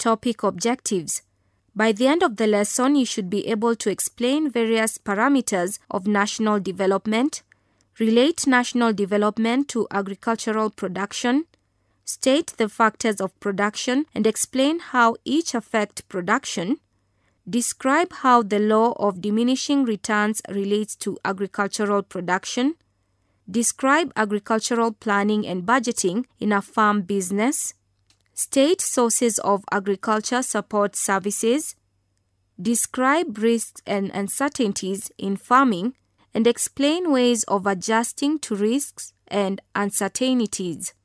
topic objectives. By the end of the lesson, you should be able to explain various parameters of national development, relate national development to agricultural production, state the factors of production and explain how each affect production, describe how the law of diminishing returns relates to agricultural production, describe agricultural planning and budgeting in a farm business, state sources of agriculture support services, describe risks and uncertainties in farming, and explain ways of adjusting to risks and uncertainties.